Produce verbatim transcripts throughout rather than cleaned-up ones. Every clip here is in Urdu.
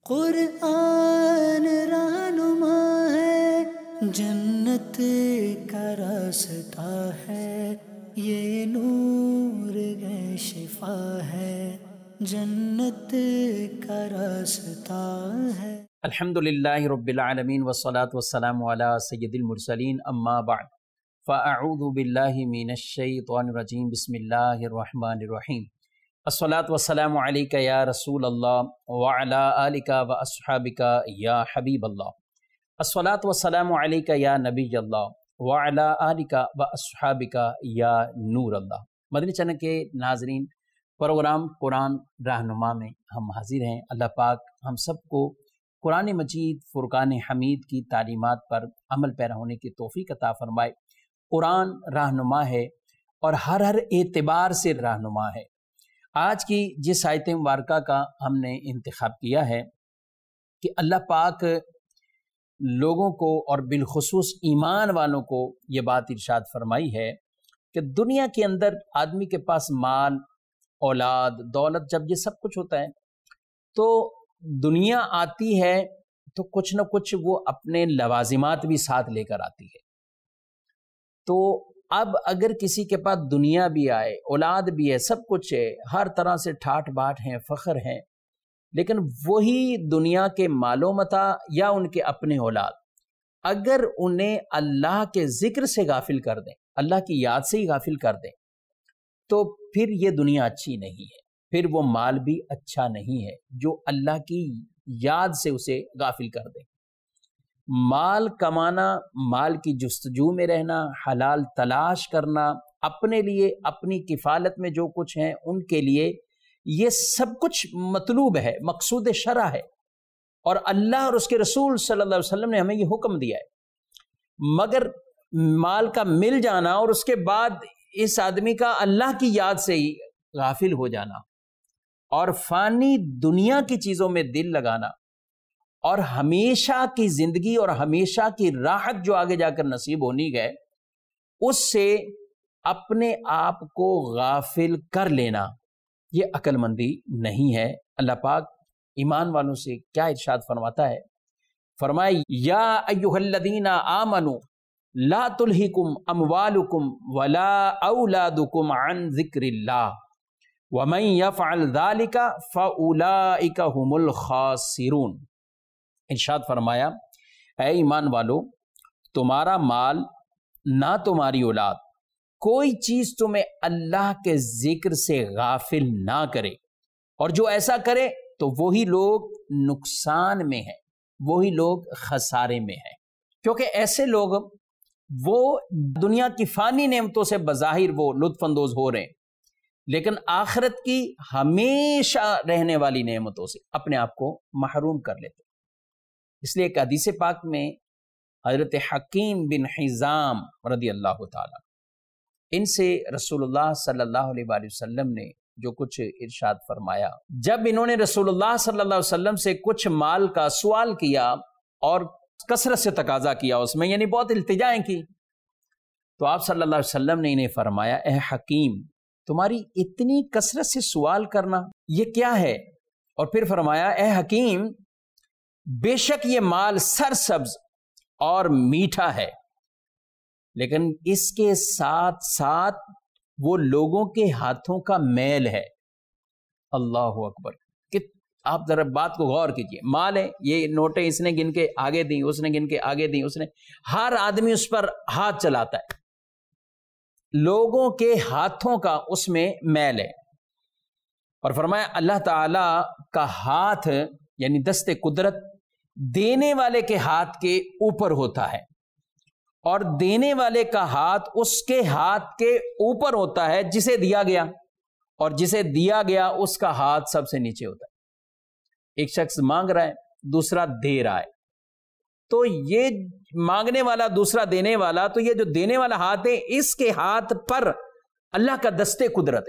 قرآن رہنما ہے، جنت کا راستہ ہے، یہ نور ہے شفا ہے، جنت کا راستہ ہے۔ الحمدللہ رب العالمین والصلاة والسلام علی سید المرسلین، اما بعد فاعوذ باللہ من الشیطان الرجیم، بسم اللہ الرحمن الرحیم۔ الصلاة والسلام علیک یا رسول اللہ وعلی آلک و اصحابک یا حبیب اللہ۔ الصلاة والسلام علیک یا نبی اللہ وعلی آلک و اصحابک یا نور اللہ۔ مدنی چینل کے ناظرین، پروگرام قرآن رہنما میں ہم حاضر ہیں۔ اللہ پاک ہم سب کو قرآن مجید فرقان حمید کی تعلیمات پر عمل پیرا ہونے کی توفیق عطا فرمائے۔ قرآن رہنما ہے اور ہر ہر اعتبار سے رہنما ہے۔ آج کی جس آیت مبارکہ کا ہم نے انتخاب کیا ہے کہ اللہ پاک لوگوں کو اور بالخصوص ایمان والوں کو یہ بات ارشاد فرمائی ہے کہ دنیا کے اندر آدمی کے پاس مال، اولاد، دولت، جب یہ سب کچھ ہوتا ہے تو دنیا آتی ہے تو کچھ نہ کچھ وہ اپنے لوازمات بھی ساتھ لے کر آتی ہے۔ تو اب اگر کسی کے پاس دنیا بھی آئے، اولاد بھی ہے، سب کچھ ہے، ہر طرح سے ٹھاٹ باٹ ہیں، فخر ہیں، لیکن وہی دنیا کے مال و متاع یا ان کے اپنے اولاد اگر انہیں اللہ کے ذکر سے غافل کر دیں، اللہ کی یاد سے ہی غافل کر دیں، تو پھر یہ دنیا اچھی نہیں ہے، پھر وہ مال بھی اچھا نہیں ہے جو اللہ کی یاد سے اسے غافل کر دے۔ مال کمانا، مال کی جستجو میں رہنا، حلال تلاش کرنا، اپنے لیے اپنی کفالت میں جو کچھ ہیں ان کے لیے، یہ سب کچھ مطلوب ہے، مقصود شرع ہے، اور اللہ اور اس کے رسول صلی اللہ علیہ وسلم نے ہمیں یہ حکم دیا ہے۔ مگر مال کا مل جانا اور اس کے بعد اس آدمی کا اللہ کی یاد سے ہی غافل ہو جانا اور فانی دنیا کی چیزوں میں دل لگانا اور ہمیشہ کی زندگی اور ہمیشہ کی راحت جو آگے جا کر نصیب ہونی گئے، اس سے اپنے آپ کو غافل کر لینا، یہ عقل مندی نہیں ہے۔ اللہ پاک ایمان والوں سے کیا ارشاد فرماتا ہے؟ فرمائے یا ایھا الذین آمنوا لا تلہکم اموالکم ولا اولادکم عن ذکر اللہ وَمَن يَفْعَلْ ذَلِكَ فَأُولَئِكَ هُمُ الْخَاسِرُونَ۔ ارشاد فرمایا، اے ایمان والو، تمہارا مال نہ تمہاری اولاد کوئی چیز تمہیں اللہ کے ذکر سے غافل نہ کرے، اور جو ایسا کرے تو وہی لوگ نقصان میں ہیں، وہی لوگ خسارے میں ہیں، کیونکہ ایسے لوگ وہ دنیا کی فانی نعمتوں سے بظاہر وہ لطف اندوز ہو رہے ہیں، لیکن آخرت کی ہمیشہ رہنے والی نعمتوں سے اپنے آپ کو محروم کر لیتے۔ اس لیے ایک حدیث پاک میں حضرت حکیم بن حزام رضی اللہ تعالیٰ، ان سے رسول اللہ صلی اللہ علیہ وآلہ وسلم نے جو کچھ ارشاد فرمایا، جب انہوں نے رسول اللہ صلی اللہ علیہ وسلم سے کچھ مال کا سوال کیا اور کثرت سے تقاضا کیا اس میں، یعنی بہت التجائیں کی، تو آپ صلی اللہ علیہ وسلم نے انہیں فرمایا، اے حکیم، تمہاری اتنی کثرت سے سوال کرنا یہ کیا ہے؟ اور پھر فرمایا، اے حکیم، بے شک یہ مال سرسبز اور میٹھا ہے، لیکن اس کے ساتھ ساتھ وہ لوگوں کے ہاتھوں کا میل ہے۔ اللہ اکبر! کہ آپ ذرا بات کو غور کیجئے، مال ہے، یہ نوٹیں اس نے گن کے آگے دیں، اس نے گن کے آگے دیں، اس نے، ہر آدمی اس پر ہاتھ چلاتا ہے، لوگوں کے ہاتھوں کا اس میں میل ہے۔ اور فرمایا اللہ تعالی کا ہاتھ یعنی دست قدرت دینے والے کے ہاتھ کے اوپر ہوتا ہے، اور دینے والے کا ہاتھ اس کے ہاتھ کے اوپر ہوتا ہے جسے دیا گیا، اور جسے دیا گیا اس کا ہاتھ سب سے نیچے ہوتا ہے۔ ایک شخص مانگ رہا ہے، دوسرا دے رہا ہے، تو یہ مانگنے والا دوسرا دینے والا، تو یہ جو دینے والا ہاتھ ہے اس کے ہاتھ پر اللہ کا دست قدرت ہے،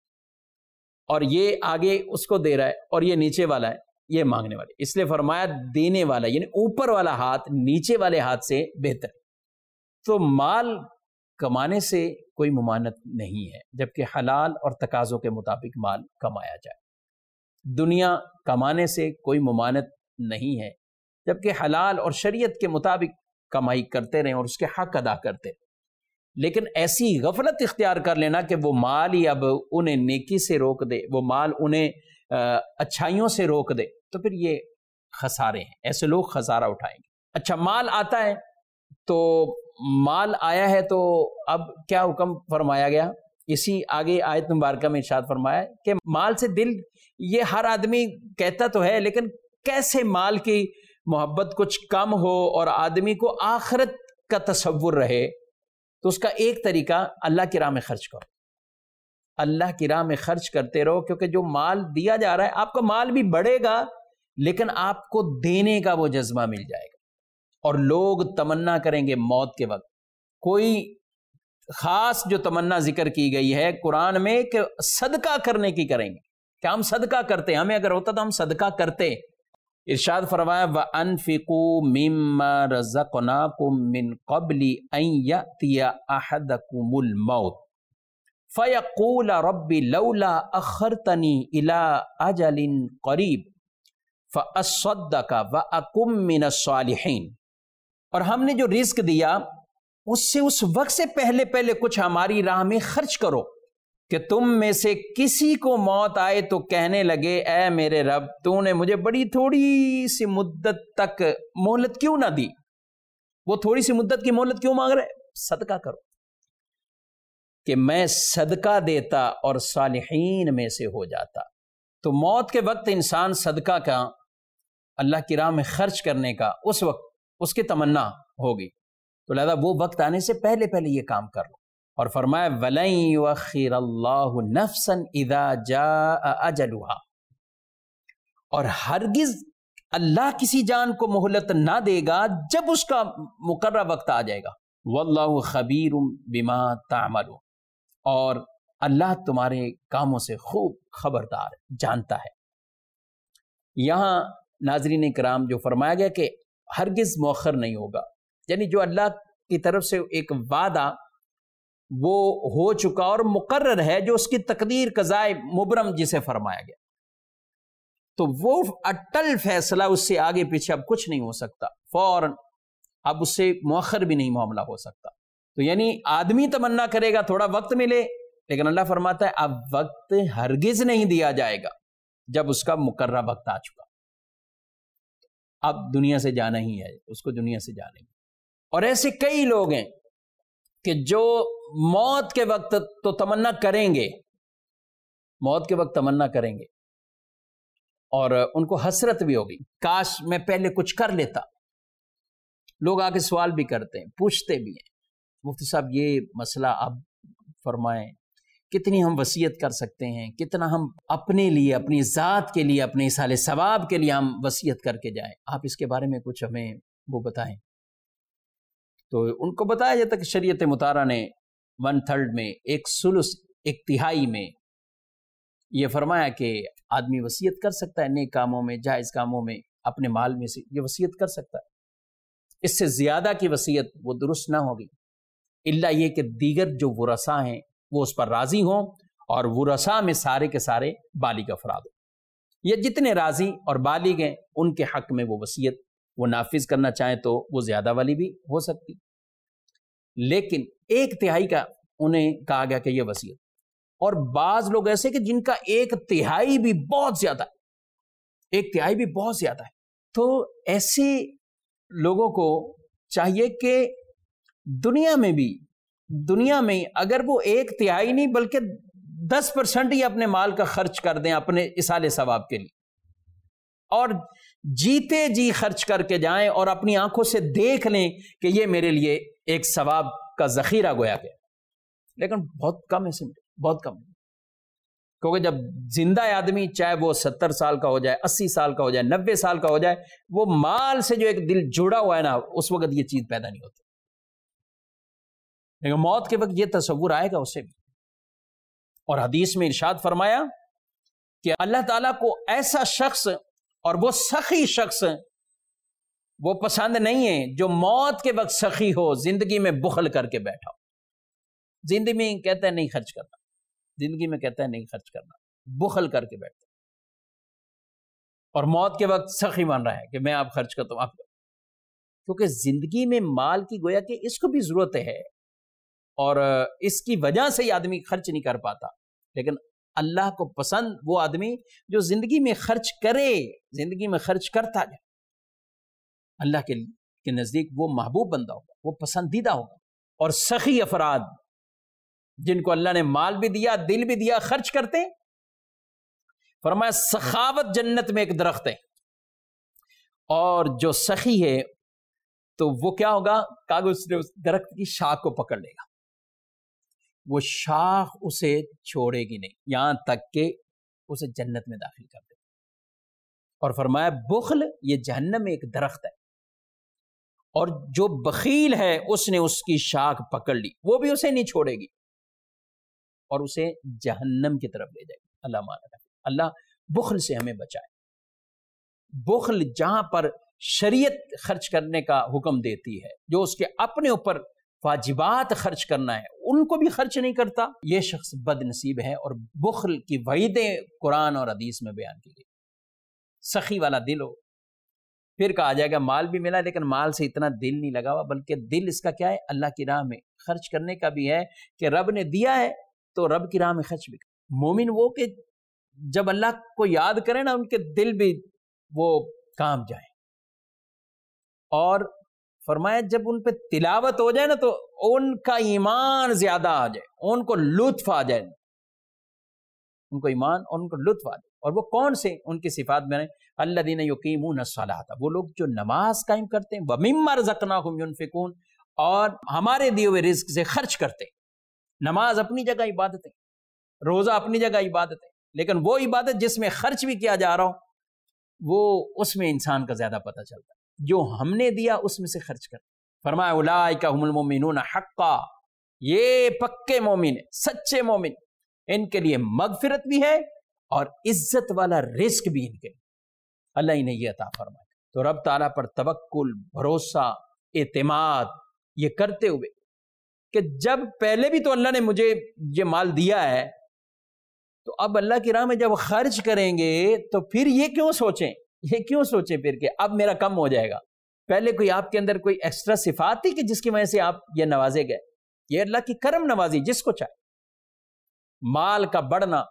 اور یہ آگے اس کو دے رہا ہے اور یہ نیچے والا ہے، یہ مانگنے والے۔ اس لیے فرمایا دینے والا یعنی اوپر والا ہاتھ نیچے والے ہاتھ سے بہتر۔ تو مال کمانے سے کوئی ممانعت نہیں ہے، جبکہ حلال اور تقاضوں کے مطابق مال کمایا جائے۔ دنیا کمانے سے کوئی ممانعت نہیں ہے، جبکہ حلال اور شریعت کے مطابق کمائی کرتے رہیں اور اس کے حق ادا کرتے رہیں۔ لیکن ایسی غفلت اختیار کر لینا کہ وہ مال ہی اب انہیں نیکی سے روک دے، وہ مال انہیں اچھائیوں سے روک دے، تو پھر یہ خسارے ہیں، ایسے لوگ خسارہ اٹھائیں گے۔ اچھا، مال آتا ہے تو مال آیا ہے تو اب کیا حکم فرمایا گیا؟ اسی آگے آیت مبارکہ میں ارشاد فرمایا کہ مال سے دل، یہ ہر آدمی کہتا تو ہے، لیکن کیسے مال کی محبت کچھ کم ہو اور آدمی کو آخرت کا تصور رہے، تو اس کا ایک طریقہ اللہ کی راہ میں خرچ کرو، اللہ کی راہ میں خرچ کرتے رہو، کیونکہ جو مال دیا جا رہا ہے آپ کا مال بھی بڑھے گا لیکن آپ کو دینے کا وہ جذبہ مل جائے گا۔ اور لوگ تمنا کریں گے موت کے وقت، کوئی خاص جو تمنا ذکر کی گئی ہے قرآن میں کہ صدقہ کرنے کی کریں گے، کہ ہم صدقہ کرتے، ہمیں اگر ہوتا تو ہم صدقہ کرتے۔ ارشاد فرمایا وَأَنفِقُوا مِمَّا رَزَقْنَاكُم مِّن قَبْلِ أَن يَأْتِيَ أَحَدَكُمُ الْمَوْتُ فَيَقُولَ رَبِّ لَوْلَا أَخَّرْتَنِي إِلَىٰ أَجَلٍ قَرِيبٍ فَأَصَّدَّقَ وَأَكُن مِّنَ الصَّالِحِينَ۔ اور ہم نے جو رزق دیا اس سے اس وقت سے پہلے پہلے کچھ ہماری راہ میں خرچ کرو کہ تم میں سے کسی کو موت آئے تو کہنے لگے اے میرے رب تو نے مجھے بڑی تھوڑی سی مدت تک مہلت کیوں نہ دی؟ وہ تھوڑی سی مدت کی مہلت کیوں مانگ رہے؟ صدقہ کرو، کہ میں صدقہ دیتا اور صالحین میں سے ہو جاتا۔ تو موت کے وقت انسان صدقہ کا، اللہ کی راہ میں خرچ کرنے کا اس وقت اس کی تمنا ہوگی، تو لہذا وہ وقت آنے سے پہلے پہلے یہ کام کر لو۔ اور فرمایا وَلَن يُؤَخِّرَ اللَّهُ نَفْسًا إِذَا جَاءَ أَجَلُهَا، اور ہرگز اللہ کسی جان کو مہلت نہ دے گا جب اس کا مقررہ وقت آ جائے گا۔ وَاللَّهُ خَبِيرٌ بِمَا تَعْمَلُونَ، اور اللہ تمہارے کاموں سے خوب خبردار ہے، جانتا ہے۔ یہاں ناظرین کرام جو فرمایا گیا کہ ہرگز مؤخر نہیں ہوگا، یعنی جو اللہ کی طرف سے ایک وعدہ وہ ہو چکا اور مقرر ہے، جو اس کی تقدیر قضائے مبرم جسے فرمایا گیا، تو وہ اٹل فیصلہ، اس سے آگے پیچھے اب کچھ نہیں ہو سکتا، فوراً اب اس سے مؤخر بھی نہیں معاملہ ہو سکتا۔ تو یعنی آدمی تمنا کرے گا تھوڑا وقت ملے، لیکن اللہ فرماتا ہے اب وقت ہرگز نہیں دیا جائے گا جب اس کا مقررہ وقت آ چکا، اب دنیا سے جانا ہی ہے، اس کو دنیا سے جانا ہی۔ اور ایسے کئی لوگ ہیں کہ جو موت کے وقت تو تمنا کریں گے، موت کے وقت تمنا کریں گے اور ان کو حسرت بھی ہوگی، کاش میں پہلے کچھ کر لیتا۔ لوگ آگے سوال بھی کرتے ہیں، پوچھتے بھی ہیں، مفتی صاحب یہ مسئلہ آپ فرمائیں، کتنی ہم وصیت کر سکتے ہیں، کتنا ہم اپنے لیے، اپنی ذات کے لیے، اپنے اصال ثواب کے لیے ہم وصیت کر کے جائیں، آپ اس کے بارے میں کچھ ہمیں وہ بتائیں۔ تو ان کو بتایا جاتا کہ شریعت مطہرہ نے ون تھرڈ میں، ایک سلس، ایک تہائی میں یہ فرمایا کہ آدمی وصیت کر سکتا ہے، نیک کاموں میں، جائز کاموں میں، اپنے مال میں سے یہ وصیت کر سکتا ہے۔ اس سے زیادہ کی وصیت وہ درست نہ ہوگی، الا یہ کہ دیگر جو ورثاء ہیں وہ اس پر راضی ہوں، اور ورثاء میں سارے کے سارے بالغ افراد ہوں، یہ جتنے راضی اور بالغ ہیں ان کے حق میں وہ وصیت وہ نافذ کرنا چاہیں تو وہ زیادہ والی بھی ہو سکتی، لیکن ایک تہائی کا انہیں کہا گیا کہ یہ وصیت۔ اور بعض لوگ ایسے کہ جن کا ایک تہائی بھی بہت زیادہ ہے، ایک تہائی بھی بہت زیادہ ہے، تو ایسے لوگوں کو چاہیے کہ دنیا میں بھی، دنیا میں اگر وہ ایک تہائی نہیں بلکہ دس پرسنٹ ہی اپنے مال کا خرچ کر دیں اپنے اصال ثواب کے لیے، اور جیتے جی خرچ کر کے جائیں اور اپنی آنکھوں سے دیکھ لیں کہ یہ میرے لیے ایک ثواب کا ذخیرہ گویا گیا، لیکن بہت کم ہے، بہت کم، کیونکہ جب زندہ آدمی چاہے وہ ستر سال کا ہو جائے، اسی سال کا ہو جائے، نبے سال کا ہو جائے، وہ مال سے جو ایک دل جڑا ہوا ہے نا، اس وقت یہ چیز پیدا نہیں ہوتی، لیکن موت کے وقت یہ تصور آئے گا اسے بھی۔ اور حدیث میں ارشاد فرمایا کہ اللہ تعالیٰ کو ایسا شخص، اور وہ سخی شخص وہ پسند نہیں ہے جو موت کے وقت سخی ہو، زندگی میں بخل کر کے بیٹھا ہو، زندگی میں کہتا ہے نہیں خرچ کرنا، زندگی میں کہتا ہے نہیں خرچ کرنا، بخل کر کے بیٹھتا۔ اور موت کے وقت سخی مان رہا ہے کہ میں آپ خرچ کرتا ہوں آپ، کیونکہ زندگی میں مال کی گویا کہ اس کو بھی ضرورت ہے اور اس کی وجہ سے ہی آدمی خرچ نہیں کر پاتا، لیکن اللہ کو پسند وہ آدمی جو زندگی میں خرچ کرے، زندگی میں خرچ کرتا جائے، اللہ کے کے نزدیک وہ محبوب بندہ ہوگا، وہ پسندیدہ ہوگا۔ اور سخی افراد جن کو اللہ نے مال بھی دیا، دل بھی دیا، خرچ کرتے، فرمایا سخاوت جنت میں ایک درخت ہے، اور جو سخی ہے تو وہ کیا ہوگا، کاغذ نے اس درخت کی شاخ کو پکڑ لے گا، وہ شاخ اسے چھوڑے گی نہیں یہاں تک کہ اسے جنت میں داخل کر دے۔ اور فرمایا بخل یہ جہنم میں ایک درخت ہے، اور جو بخیل ہے اس نے اس کی شاخ پکڑ لی، وہ بھی اسے نہیں چھوڑے گی اور اسے جہنم کی طرف لے جائے گی۔ اللہ مانا رکھے، اللہ بخل سے ہمیں بچائے۔ بخل جہاں پر شریعت خرچ کرنے کا حکم دیتی ہے، جو اس کے اپنے اوپر واجبات خرچ کرنا ہے ان کو بھی خرچ نہیں کرتا، یہ شخص بد نصیب ہے، اور بخل کی وعیدیں قرآن اور حدیث میں بیان کی گئی۔ سخی والا دل ہو، پھر کہا جائے گا مال بھی ملا لیکن مال سے اتنا دل نہیں لگا ہوا، بلکہ دل اس کا کیا ہے، اللہ کی راہ میں خرچ کرنے کا بھی ہے کہ رب نے دیا ہے تو رب کی راہ میں خرچ بھی کرے۔ مومن وہ کہ جب اللہ کو یاد کرے نا ان کے دل بھی وہ کام جائیں، اور فرمایا جب ان پہ تلاوت ہو جائے نا تو ان کا ایمان زیادہ آ جائے، ان کو لطف آ جائے، ان کو ایمان اور ان کو لطف آ جائے۔ اور وہ کون سے ان کی صفات میں الذین یقیمون الصلاۃ، وہ لوگ جو نماز قائم کرتے ہیں، ومما رزقناہم ینفقون، اور ہمارے دیے ہوئے رزق سے خرچ کرتے۔ نماز اپنی جگہ عبادت ہے، روزہ اپنی جگہ عبادت ہے، لیکن وہ عبادت جس میں خرچ بھی کیا جا رہا ہو وہ اس میں انسان کا زیادہ پتہ چلتا ہے، جو ہم نے دیا اس میں سے خرچ کر۔ فرمایا اولئک هم المؤمنون حقا، یہ پکے مومن ہیں، سچے مومن، ان کے لیے مغفرت بھی ہے اور عزت والا رزق بھی ان کے، اللہ ہی نے یہ عطا فرمایا۔ تو رب تعالیٰ پر توکل، بھروسہ، اعتماد یہ کرتے ہوئے کہ جب پہلے بھی تو اللہ نے مجھے یہ مال دیا ہے تو اب اللہ کی راہ میں جب خرچ کریں گے تو پھر یہ کیوں سوچیں یہ کیوں سوچیں پھر کہ اب میرا کم ہو جائے گا۔ پہلے کوئی آپ کے اندر کوئی ایکسٹرا صفات تھی کہ جس کی وجہ سے آپ یہ نوازے گئے، یہ اللہ کی کرم نوازی جس کو چاہے۔ مال کا بڑھنا،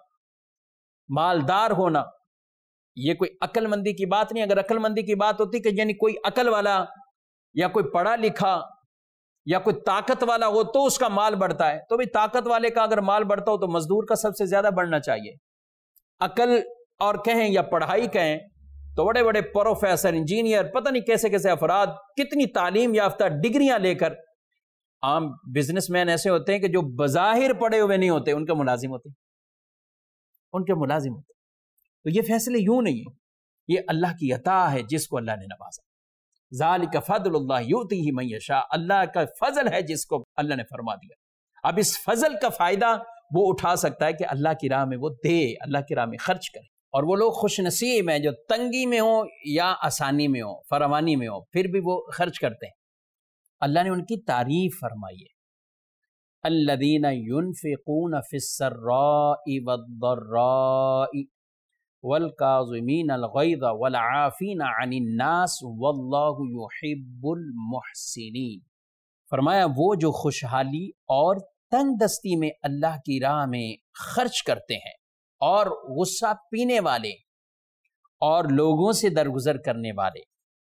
مالدار ہونا، یہ کوئی عقل مندی کی بات نہیں۔ اگر عقل مندی کی بات ہوتی کہ یعنی کوئی عقل والا یا کوئی پڑھا لکھا یا کوئی طاقت والا ہو تو اس کا مال بڑھتا ہے، تو بھی طاقت والے کا اگر مال بڑھتا ہو تو مزدور کا سب سے زیادہ بڑھنا چاہیے۔ عقل اور کہیں یا پڑھائی کہیں تو بڑے بڑے پروفیسر، انجینئر، پتہ نہیں کیسے کیسے افراد کتنی تعلیم یافتہ ڈگریاں لے کر، عام بزنس مین ایسے ہوتے ہیں کہ جو بظاہر پڑھے ہوئے نہیں ہوتے، ان کے ملازم ہوتے ان کے ملازم ہوتے تو یہ فیصلے یوں نہیں ہیں، یہ اللہ کی عطا ہے جس کو اللہ نے نوازا۔ ذالک فضل اللہ یؤتیہ من یشاء، اللہ کا فضل ہے جس کو اللہ نے فرما دیا۔ اب اس فضل کا فائدہ وہ اٹھا سکتا ہے کہ اللہ کی راہ میں وہ دے، اللہ کی راہ میں خرچ کرے۔ اور وہ لوگ خوش نصیب ہیں جو تنگی میں ہوں یا آسانی میں ہوں، فراوانی میں ہوں، پھر بھی وہ خرچ کرتے ہیں۔ اللہ نے ان کی تعریف فرمائی ہے، الذین ينفقون فی السراء والضراء والکاظمین الغیظ والعافین عن الناس واللہ یحب المحسنین۔ فرمایا وہ جو خوشحالی اور تنگ دستی میں اللہ کی راہ میں خرچ کرتے ہیں، اور غصہ پینے والے، اور لوگوں سے درگزر کرنے والے،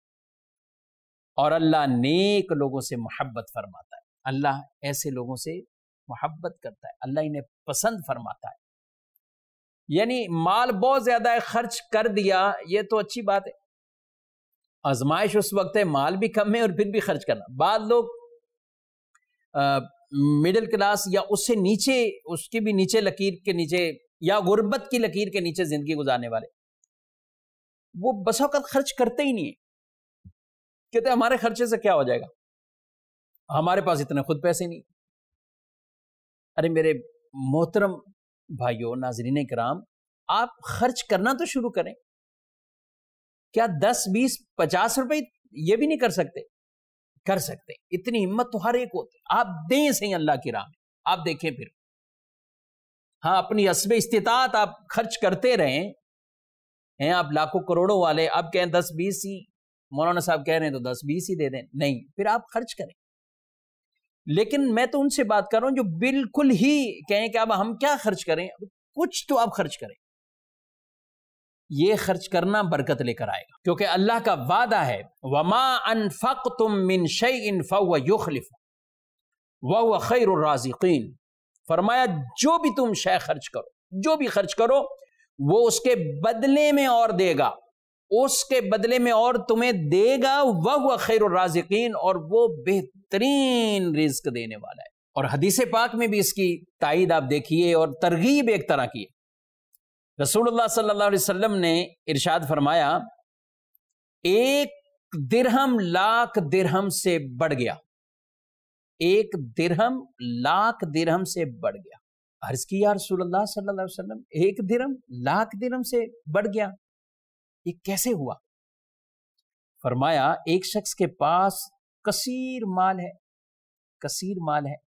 اور اللہ نیک لوگوں سے محبت فرماتا ہے۔ اللہ ایسے لوگوں سے محبت کرتا ہے، اللہ انہیں پسند فرماتا ہے۔ یعنی مال بہت زیادہ ہے، خرچ کر دیا، یہ تو اچھی بات ہے، آزمائش اس وقت ہے مال بھی کم ہے اور پھر بھی خرچ کرنا۔ بعض لوگ مڈل کلاس یا اس سے نیچے، اس کی بھی نیچے لکیر کے نیچے، یا غربت کی لکیر کے نیچے زندگی گزارنے والے، وہ بس اوقات خرچ کرتے ہی نہیں ہیں، کہتے ہیں ہمارے خرچے سے کیا ہو جائے گا، ہمارے پاس اتنے خود پیسے نہیں۔ ارے میرے محترم بھائیوں، ناظرین کرام، آپ خرچ کرنا تو شروع کریں۔ کیا دس بیس پچاس روپے یہ بھی نہیں کر سکتے؟ کر سکتے، اتنی ہمت تو ہر ایک ہوتی، آپ دیں صحیح اللہ کی راہ میں، آپ دیکھیں پھر، ہاں اپنی حسب استطاعت آپ خرچ کرتے رہیں، ہیں آپ لاکھوں کروڑوں والے، اب کہیں دس بیس ہی مولانا صاحب کہہ رہے ہیں تو دس بیس ہی دے دیں، نہیں، پھر آپ خرچ کریں۔ لیکن میں تو ان سے بات کر رہا ہوں جو بالکل ہی کہیں کہ اب ہم کیا خرچ کریں، کچھ تو آپ خرچ کریں۔ یہ خرچ کرنا برکت لے کر آئے گا، کیونکہ اللہ کا وعدہ ہے وَمَا أَنفَقْتُم مِّن شَيْءٍ فَهُوَ يُخْلِفُ وَهُوَ خَيْرُ الرَّازِقِينَ۔ فرمایا جو بھی تم شے خرچ کرو، جو بھی خرچ کرو، وہ اس کے بدلے میں اور دے گا، اس کے بدلے میں اور تمہیں دے گا، وَهُوَ خَيْرُ الرَّازِقِينَ، اور وہ بہترین رزق دینے والا ہے۔ اور حدیث پاک میں بھی اس کی تائید آپ دیکھیے، اور ترغیب ایک طرح کی ہے۔ رسول اللہ صلی اللہ علیہ وسلم نے ارشاد فرمایا ایک درہم لاکھ درہم سے بڑھ گیا، ایک درہم لاکھ درہم سے بڑھ گیا۔ عرض کی یا رسول اللہ صلی اللہ علیہ وسلم ایک درہم لاکھ درہم سے بڑھ گیا، یہ کیسے ہوا؟ فرمایا ایک شخص کے پاس کثیر مال ہے، کثیر مال ہے،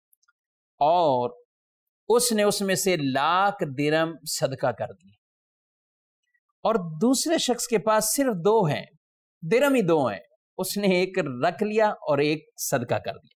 اور اس نے اس میں سے لاکھ درہم صدقہ کر دی، اور دوسرے شخص کے پاس صرف دو ہیں، درہم ہی دو ہیں، اس نے ایک رکھ لیا اور ایک صدقہ کر دیا۔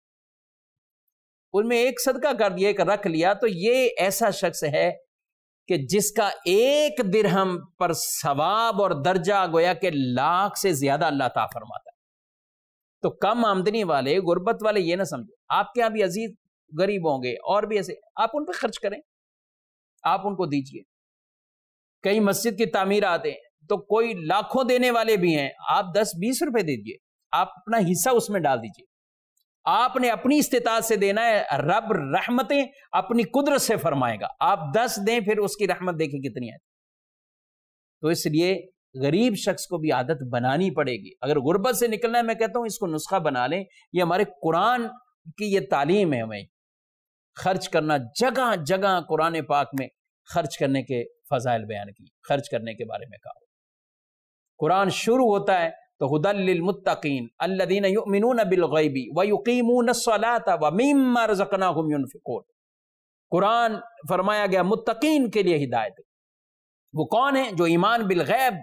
ان میں ایک صدقہ کر دیا، ایک رکھ لیا، تو یہ ایسا شخص ہے کہ جس کا ایک درہم پر ثواب اور درجہ گویا کہ لاکھ سے زیادہ اللہ تعالیٰ فرماتا ہے۔ تو کم آمدنی والے، غربت والے یہ نہ سمجھو، آپ کے یہاں بھی عزیز غریب ہوں گے اور بھی ایسے، آپ ان پہ خرچ کریں، آپ ان کو دیجئے۔ کئی مسجد کی تعمیرات ہیں تو کوئی لاکھوں دینے والے بھی ہیں، آپ دس بیس روپے دیجئے، آپ اپنا حصہ اس میں ڈال دیجئے۔ آپ نے اپنی استطاعت سے دینا ہے، رب رحمتیں اپنی قدرت سے فرمائے گا، آپ دس دیں پھر اس کی رحمت دیکھیں کتنی ہے۔ تو اس لیے غریب شخص کو بھی عادت بنانی پڑے گی۔ اگر غربت سے نکلنا ہے، میں کہتا ہوں اس کو نسخہ بنا لیں، یہ ہمارے قرآن کی یہ تعلیم ہے، ہمیں خرچ کرنا، جگہ جگہ قرآن پاک میں خرچ کرنے کے فضائل بیان کی، خرچ کرنے کے بارے میں کہا۔ قرآن شروع ہوتا ہے تو ھدی للمتقین الذین یؤمنون بالغیب ویقیمون الصلاۃ ومما رزقناہم ینفقون۔ قرآن فرمایا گیا متقین کے لیے ہدایت ہے۔ وہ کون ہیں؟ جو ایمان بالغیب،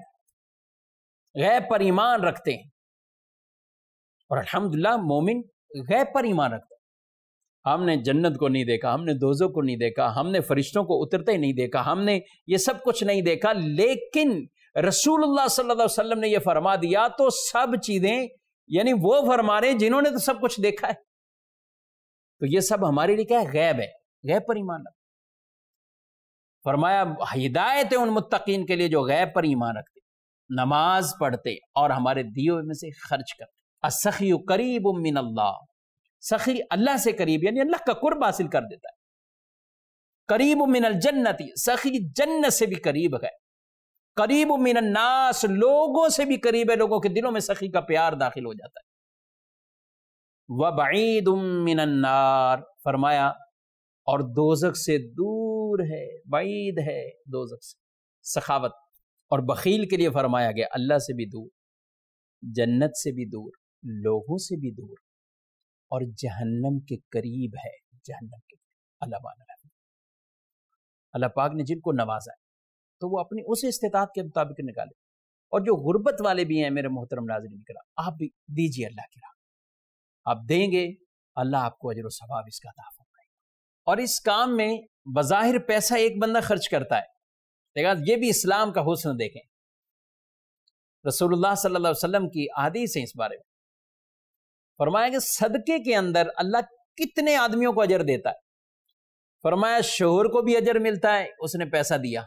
غیب پر ایمان رکھتے ہیں، اور الحمدللہ مومن غیب پر ایمان رکھتا ہے۔ ہم نے جنت کو نہیں دیکھا، ہم نے دوزخ کو نہیں دیکھا، ہم نے فرشتوں کو اترتے نہیں دیکھا، ہم نے یہ سب کچھ نہیں دیکھا، لیکن رسول اللہ صلی اللہ علیہ وسلم نے یہ فرما دیا تو سب چیزیں، یعنی وہ فرما رہے ہیں جنہوں نے تو سب کچھ دیکھا ہے، تو یہ سب ہمارے لیے کیا ہے؟ غیب ہے، غیب پر ایمان رکھتے۔ فرمایا ہدایت ہے ان متقین کے لیے جو غیب پر ایمان رکھتے، نماز پڑھتے اور ہمارے دیے میں سے خرچ کرتے۔ السخی قریب من اللہ، سخی اللہ سے قریب، یعنی اللہ کا قرب حاصل کر دیتا ہے۔ قریب من الجنتی، سخی جنت سے بھی قریب ہے۔ قریب من الناس، لوگوں سے بھی قریب ہے، لوگوں کے دلوں میں سخی کا پیار داخل ہو جاتا ہے۔ وبعید من النار، فرمایا اور دوزخ سے دور ہے، بعید ہے دوزخ سے۔ سخاوت اور بخیل کے لیے فرمایا گیا اللہ سے بھی دور، جنت سے بھی دور، لوگوں سے بھی دور، اور جہنم کے قریب ہے، جہنم کے قریب۔ اللہ بانا ہے، اللہ پاک نے جن کو نوازا ہے تو وہ اپنی اس استطاعت کے مطابق نکالے، اور جو غربت والے بھی ہیں میرے محترم ناظرین کرام، آپ بھی دیجیے اللہ کی راہ، آپ دیں گے اللہ آپ کو اجر و ثواب اس کا عطا فرمائے گا۔ اور اس کام میں بظاہر پیسہ ایک بندہ خرچ کرتا ہے، لیکن یہ بھی اسلام کا حسن دیکھیں، رسول اللہ صلی اللہ علیہ وسلم کی احادیث ہیں اس بارے میں، فرمایا کہ صدقے کے اندر اللہ کتنے آدمیوں کو اجر دیتا ہے۔ فرمایا شوہر کو بھی اجر ملتا ہے، اس نے پیسہ دیا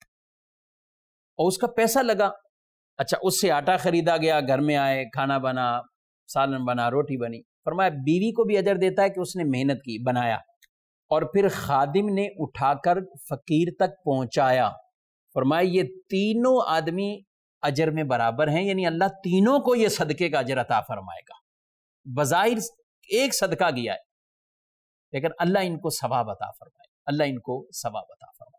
اور اس کا پیسہ لگا، اچھا اس سے آٹا خریدا گیا، گھر میں آئے، کھانا بنا، سالن بنا، روٹی بنی۔ فرمایا بیوی کو بھی اجر دیتا ہے کہ اس نے محنت کی، بنایا، اور پھر خادم نے اٹھا کر فقیر تک پہنچایا۔ فرمایا یہ تینوں آدمی اجر میں برابر ہیں، یعنی اللہ تینوں کو یہ صدقے کا اجر عطا فرمائے گا۔ بظاہر ایک صدقہ گیا ہے لیکن اللہ ان کو ثواب عطا فرمائے، اللہ ان کو ثواب عطا فرمائے۔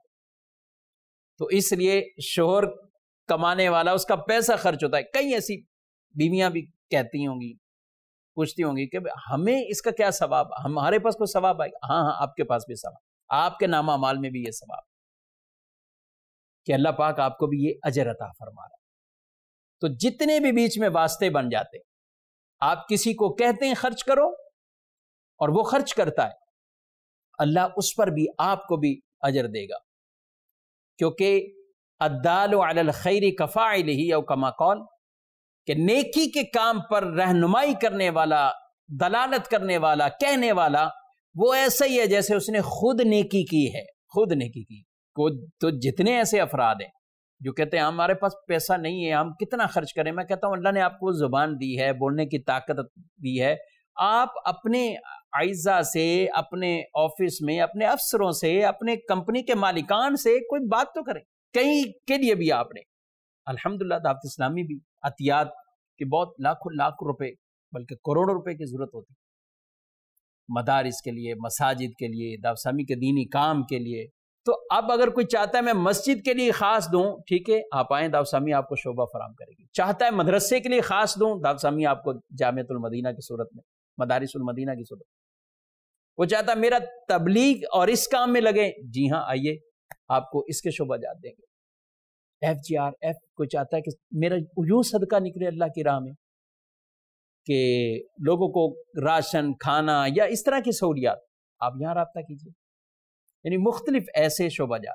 تو اس لیے شوہر کمانے والا، اس کا پیسہ خرچ ہوتا ہے۔ کئی ایسی بیویاں بھی کہتی ہوں گی، پوچھتی ہوں گی کہ ہمیں اس کا کیا ثواب، ہمارے پاس کوئی ثواب آئے گا؟ ہاں ہاں آپ کے پاس بھی ثواب، آپ کے نامہ اعمال میں بھی یہ ثواب۔ کہ اللہ پاک آپ کو بھی یہ اجر عطا فرما رہا ہے۔ تو جتنے بھی بیچ میں واسطے بن جاتے، آپ کسی کو کہتے ہیں خرچ کرو اور وہ خرچ کرتا ہے، اللہ اس پر بھی آپ کو بھی اجر دے گا، کیونکہ الدال علی الخیر کفاعلہ او کما قال، کہ نیکی کے کام پر رہنمائی کرنے والا، دلالت کرنے والا، کہنے والا وہ ایسا ہی ہے جیسے اس نے خود نیکی کی ہے، خود نیکی کی۔ تو جتنے ایسے افراد ہیں جو کہتے ہیں ہمارے پاس پیسہ نہیں ہے، ہم کتنا خرچ کریں، میں کہتا ہوں اللہ نے آپ کو زبان دی ہے، بولنے کی طاقت دی ہے، آپ اپنے اعزاء سے، اپنے آفس میں، اپنے افسروں سے، اپنے کمپنی کے مالکان سے کوئی بات تو کریں، کہیں کے لیے بھی آپ نے الحمدللہ دعوت اسلامی بھی عطیات کے بہت لاکھوں لاکھ روپے بلکہ کروڑوں روپے کی ضرورت ہوتی، مدارس کے لیے، مساجد کے لیے، دعوت اسلامی کے دینی کام کے لیے۔ تو اب اگر کوئی چاہتا ہے میں مسجد کے لیے خاص دوں، ٹھیک ہے، آپ آئیں، دعوت اسلامی آپ کو شعبہ فراہم کرے گی۔ چاہتا ہے مدرسے کے لیے خاص دوں، دعوت اسلامی آپ کو جامعۃ المدینہ کی صورت میں، مدارس المدینہ کی صورت میں۔ وہ چاہتا ہے میرا تبلیغ اور اس کام میں لگے، جی ہاں آئیے، آپ کو اس کے شعبہ جات دیں گے۔ ایف جی آر ایف کو چاہتا ہے کہ میرا یوں صدقہ نکلے اللہ کی راہ میں کہ لوگوں کو راشن، کھانا یا اس طرح کی سہولیات، آپ یہاں رابطہ کیجیے۔ یعنی مختلف ایسے شعبہ جات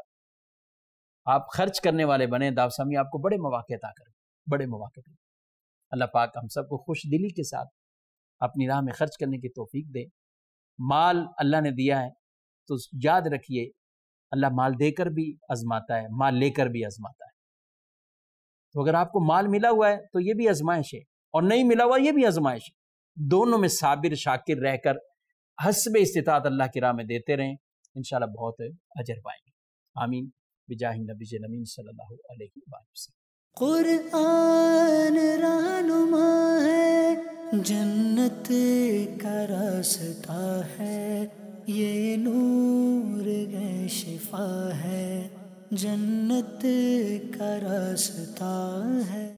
آپ خرچ کرنے والے بنے، دعوت اسلامی آپ کو بڑے مواقع عطا کرے، بڑے مواقع دے۔ اللہ پاک ہم سب کو خوش دلی کے ساتھ اپنی راہ میں خرچ کرنے کی توفیق دے۔ مال اللہ نے دیا ہے تو یاد رکھیے اللہ مال دے کر بھی آزماتا ہے، مال لے کر بھی آزماتا ہے۔ تو اگر آپ کو مال ملا ہوا ہے تو یہ بھی آزمائش ہے، اور نہیں ملا ہوا یہ بھی آزمائش ہے۔ دونوں میں صابر شاکر رہ کر حسب استطاعت اللہ کی راہ میں دیتے رہیں، انشاءاللہ بہت اجر پائیں گے۔ آمین بجاہ نبی امین صلی اللہ علیہ وسلم۔ قرآن رہنما ہے، جنت کا راستہ ہے، یہ نور ہے، شفا ہے، جنت کا راستہ ہے۔